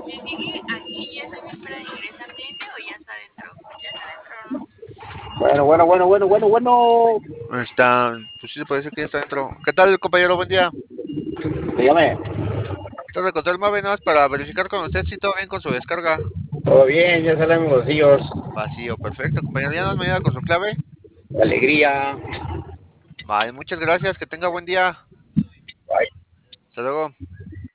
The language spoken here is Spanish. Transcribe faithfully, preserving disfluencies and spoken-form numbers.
Les dije, aquí ya estoy en espera de ingresar cliente o ya está dentro. Ya está dentro, ¿no? Bueno, bueno, bueno, bueno, bueno, bueno. Está, pues sí se puede decir que ya está dentro. ¿Qué tal, compañero? Buen día. Dígame, Te recontré el Mave nada más para verificar con usted si todo bien con su descarga. todo bien, ya salen los bolsillos. Vacío, perfecto, compañero. Ya nos me ayuda con su clave. Alegría. Vale, muchas gracias. Que tenga buen día. Bye. Hasta luego.